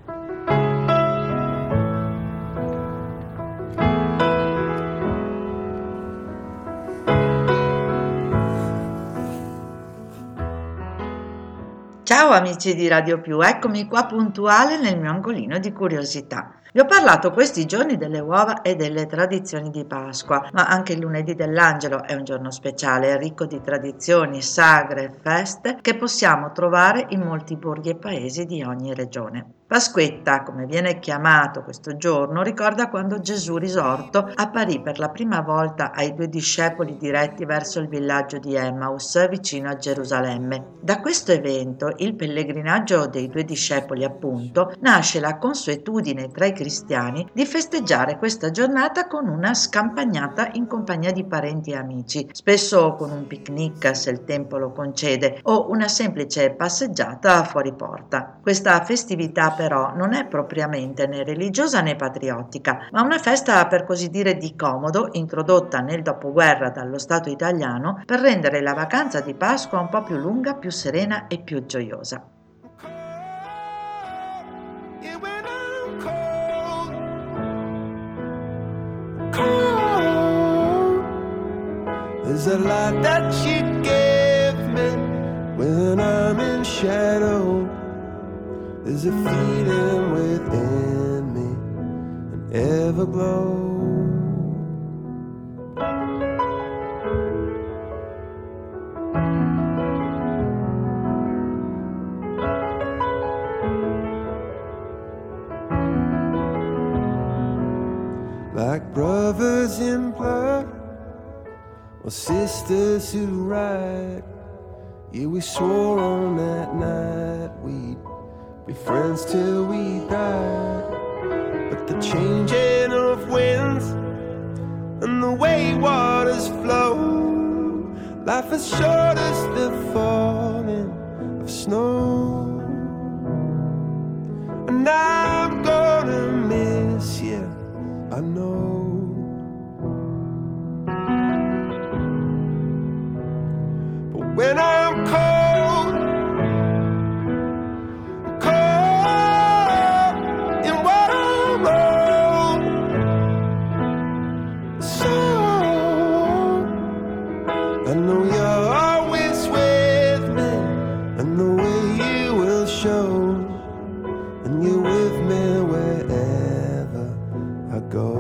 Ciao amici di Radio Più, eccomi qua puntuale nel mio angolino di curiosità. Vi ho parlato questi giorni delle uova e delle tradizioni di Pasqua, ma anche il lunedì dell'Angelo è un giorno speciale, ricco di tradizioni, sagre e feste che possiamo trovare in molti borghi e paesi di ogni regione. Pasquetta, come viene chiamato questo giorno, ricorda quando Gesù risorto apparì per la prima volta ai 2 discepoli diretti verso il villaggio di Emmaus, vicino a Gerusalemme. Da questo evento, il pellegrinaggio dei 2 discepoli appunto, nasce la consuetudine tra i cristiani di festeggiare questa giornata con una scampagnata in compagnia di parenti e amici, spesso con un picnic se il tempo lo concede o una semplice passeggiata fuori porta. Questa festività però non è propriamente né religiosa né patriottica, ma una festa per così dire di comodo introdotta nel dopoguerra dallo Stato italiano per rendere la vacanza di Pasqua un po' più lunga, più serena e più gioiosa. There's a lot that you give me when I'm in shadow. There's a feeling within me, an everglow. Like brothers in blood or sisters who ride. Yeah, we swore on that night we'd be friends till we died. But the changing of winds and the way waters flow, life is short as the falling of snow. And I'm gonna miss you, I know. But when I'm cold, cold in what I'm wrong, so I know you're always with me, and the way you will show, and you're with me wherever I go.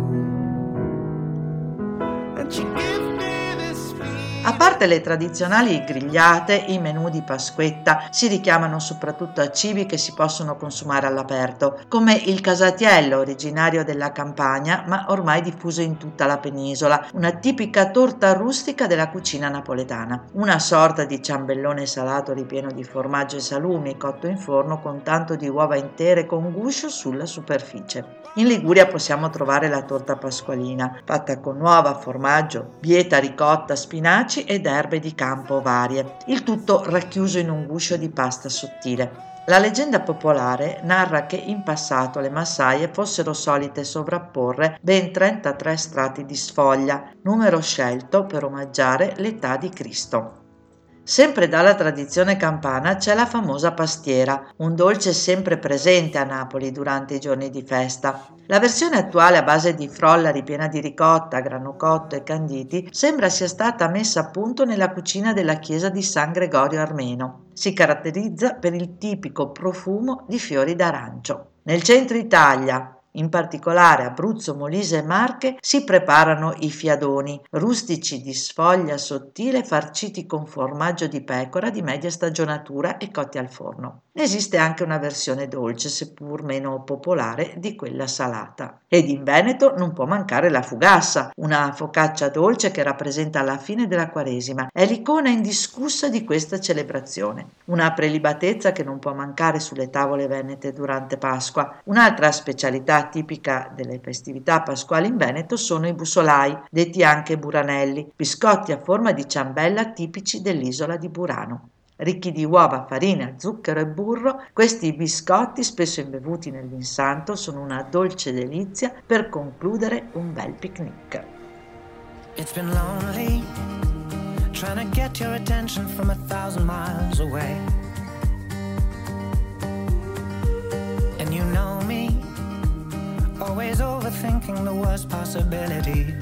And you give me this feeling. A parte le tradizionali grigliate, i menù di Pasquetta si richiamano soprattutto a cibi che si possono consumare all'aperto, come il casatiello, originario della Campania ma ormai diffuso in tutta la penisola, una tipica torta rustica della cucina napoletana, una sorta di ciambellone salato ripieno di formaggio e salumi cotto in forno con tanto di uova intere con guscio sulla superficie. In Liguria possiamo trovare la torta pasqualina, fatta con uova, formaggio, bieta, ricotta, spinaci ed erbe di campo varie, il tutto racchiuso in un guscio di pasta sottile. La leggenda popolare narra che in passato le massaie fossero solite sovrapporre ben 33 strati di sfoglia, numero scelto per omaggiare l'età di Cristo. Sempre dalla tradizione campana c'è la famosa pastiera, un dolce sempre presente a Napoli durante i giorni di festa. La versione attuale a base di frolla ripiena di ricotta, grano cotto e canditi sembra sia stata messa a punto nella cucina della chiesa di San Gregorio Armeno. Si caratterizza per il tipico profumo di fiori d'arancio. Nel centro Italia, in particolare Abruzzo, Molise e Marche, si preparano i fiadoni, rustici di sfoglia sottile farciti con formaggio di pecora di media stagionatura e cotti al forno. Ne esiste anche una versione dolce, seppur meno popolare, di quella salata. Ed in Veneto non può mancare la fugassa, una focaccia dolce che rappresenta la fine della Quaresima. È l'icona indiscussa di questa celebrazione. Una prelibatezza che non può mancare sulle tavole venete durante Pasqua. Un'altra specialità tipica delle festività pasquali in Veneto sono i bussolai, detti anche buranelli, biscotti a forma di ciambella tipici dell'isola di Burano. Ricchi di uova, farina, zucchero e burro, questi biscotti, spesso imbevuti nell'insanto, sono una dolce delizia per concludere un bel picnic. It's been lonely, trying to get your attention from 1,000 miles away. And you overthinking the worst possibilities.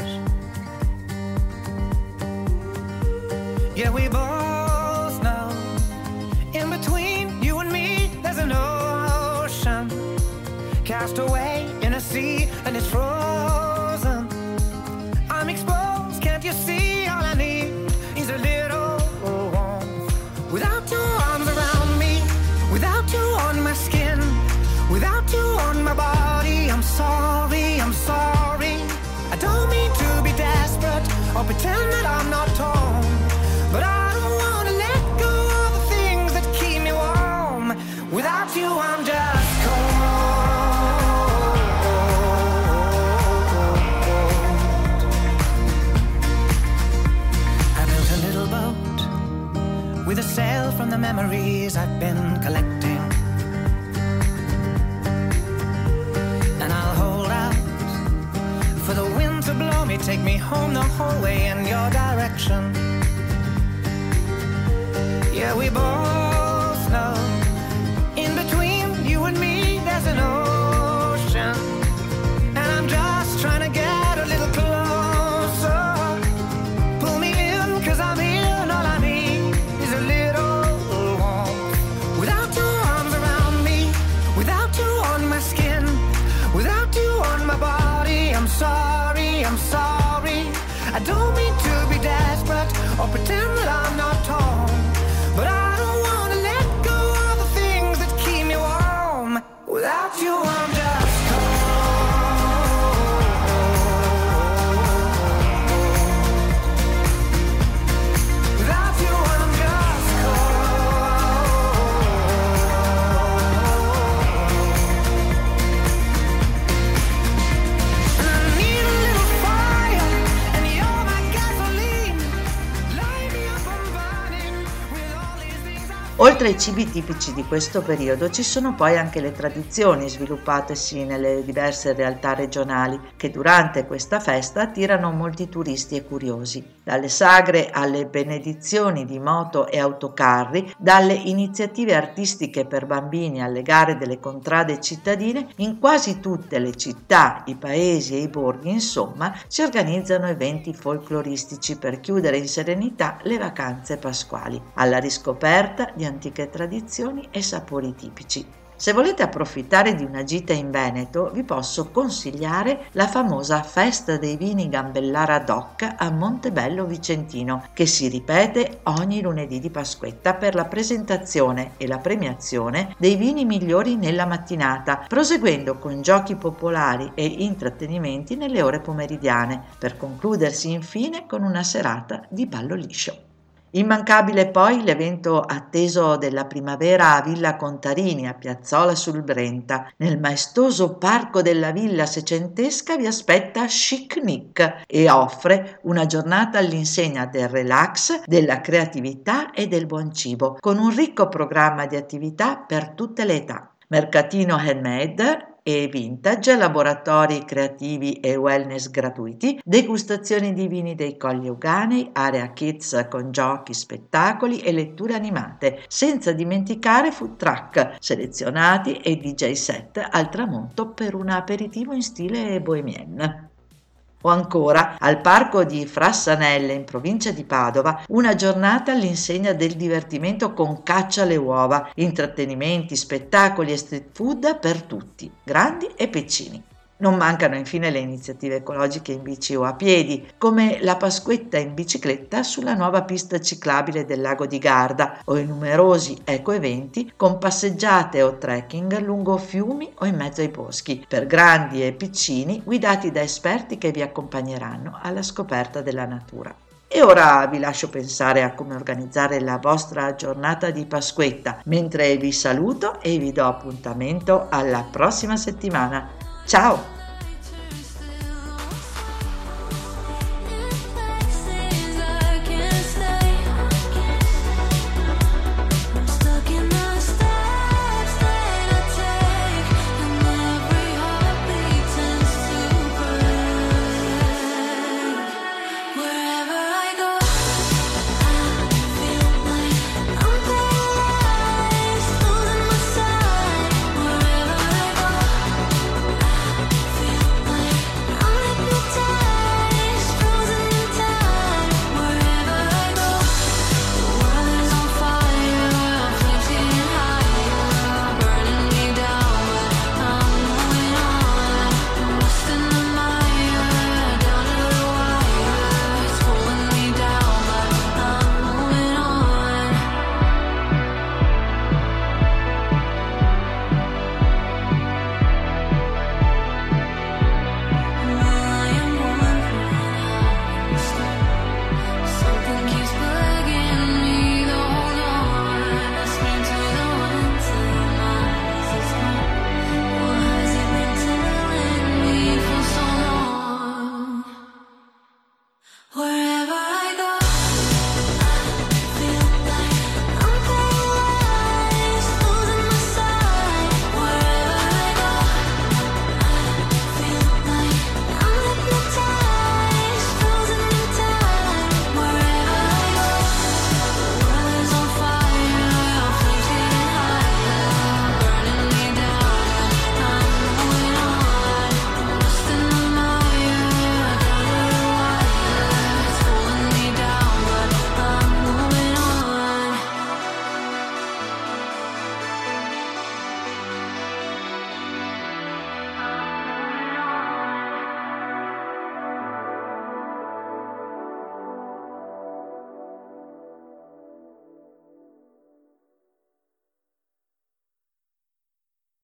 Yeah, we both know in between you and me there's an ocean, cast away in a sea and it's frozen. I'm exposed, can't you see? All I need is a little warmth. Without your arms around me, without you on my skin, without you on my body, I'm sorry, I'm sorry. I don't mean to be desperate or pretend that I'm not torn, but I don't wanna let go of the things that keep me warm. Without you I'm just cold. I built a little boat with a sail from the memories I've been collecting, and I'll hold out for the wind to blow me, take me home the whole way in your direction. Yeah, we both know in between you and me there's an ocean, and I'm just trying to get a little closer. Pull me in, 'cause I'm in, all I need is a little warmth. Without your arms around me, without you on my skin, without you on my body, I'm sorry, I'm sorry. I don't mean to be desperate or pretend that I'm not torn, but I don't wanna let go of the things that keep me warm. Without you I'm just cold. Without you I'm just cold. And I need a little fire, and you're my gasoline. Light me up, I'm burning with all these things I. Oltre ai cibi tipici di questo periodo ci sono poi anche le tradizioni sviluppatesi nelle diverse realtà regionali che durante questa festa attirano molti turisti e curiosi. Dalle sagre alle benedizioni di moto e autocarri, dalle iniziative artistiche per bambini alle gare delle contrade cittadine, in quasi tutte le città, i paesi e i borghi, insomma, si organizzano eventi folcloristici per chiudere in serenità le vacanze pasquali, alla riscoperta di antiche tradizioni e sapori tipici. Se volete approfittare di una gita in Veneto, vi posso consigliare la famosa Festa dei Vini Gambellara DOC a Montebello Vicentino, che si ripete ogni lunedì di Pasquetta per la presentazione e la premiazione dei vini migliori nella mattinata, proseguendo con giochi popolari e intrattenimenti nelle ore pomeridiane, per concludersi infine con una serata di ballo liscio. Immancabile poi l'evento atteso della primavera a Villa Contarini, a Piazzola sul Brenta. Nel maestoso parco della villa secentesca vi aspetta Chic Nick e offre una giornata all'insegna del relax, della creatività e del buon cibo, con un ricco programma di attività per tutte le età. Mercatino handmade e vintage, laboratori creativi e wellness gratuiti, degustazioni di vini dei Colli Euganei, area kids con giochi, spettacoli e letture animate, senza dimenticare food truck selezionati e DJ set al tramonto per un aperitivo in stile bohemian. O ancora, al parco di Frassanelle, in provincia di Padova, una giornata all'insegna del divertimento con caccia alle uova, intrattenimenti, spettacoli e street food per tutti, grandi e piccini. Non mancano infine le iniziative ecologiche in bici o a piedi, come la Pasquetta in bicicletta sulla nuova pista ciclabile del lago di Garda o i numerosi eco-eventi con passeggiate o trekking lungo fiumi o in mezzo ai boschi, per grandi e piccini, guidati da esperti che vi accompagneranno alla scoperta della natura. E ora vi lascio pensare a come organizzare la vostra giornata di Pasquetta, mentre vi saluto e vi do appuntamento alla prossima settimana. Ciao!